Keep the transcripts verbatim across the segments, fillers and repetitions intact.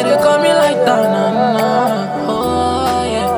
They dey call me like that, nah, nah. Oh yeah.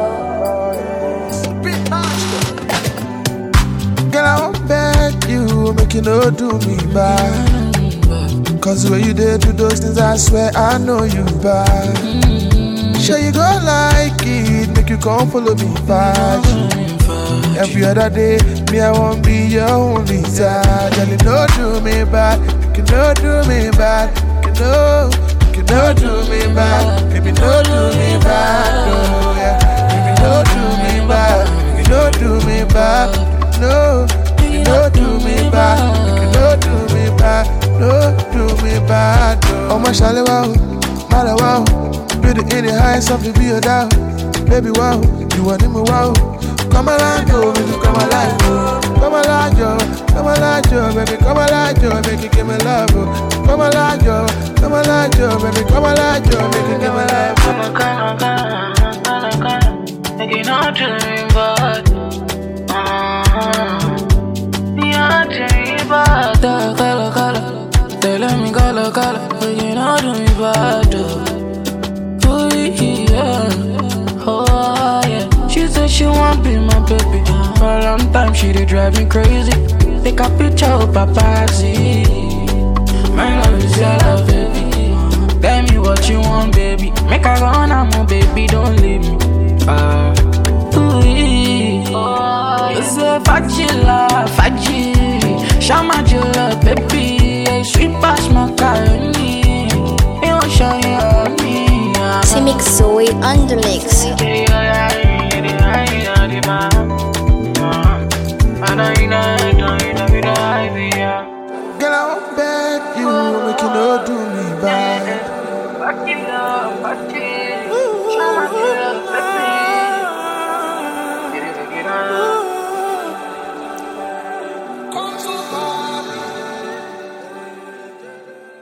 Girl, I won't beg you, make you no do me bad. Cause when you did do those things, I swear I know you bad. Mm-hmm. Sure you gon' like it, make you come follow me fast. Every other day, me I won't be your only side. Girl, you no do me bad, you no do me bad, you no, you no do me bad, baby no do me bad, no yeah. Baby no do me bad, you no do me bad, no, you no do me bad, you no do me bad. No, do me bad, no. Oh, my shawty, wow, mother, wow. Beauty in the highest of the be down. Baby, wow, you want me, wow. Come alive, yo, baby, come alive, yo. Come alive, yo, come alive, yo, baby, come alive, yo, make you give me love, yo. Come alive, yo, come alive, yo, baby, come alive, yo, make you give me love. Come on, come on, come on, come on, make you not do me bad. Uh-huh. You're doing bad. Color, color. They let me color, color, but you know do me bad, oh yeah, oh yeah. She said she want be my baby. For a long time she did drive me crazy. Take a picture of paparazzi. My love is your love, baby. Tell me what you want, baby. Make her run, I'm a baby, don't leave me. Ah, uh, ooh yeah. Oh, you say Fajila, Faji, Shama Jula, baby. Sweet past macaroni, you won't show you me. C-Mix Zoe on the mix. Girl, I won't beg you, make you no do me bad.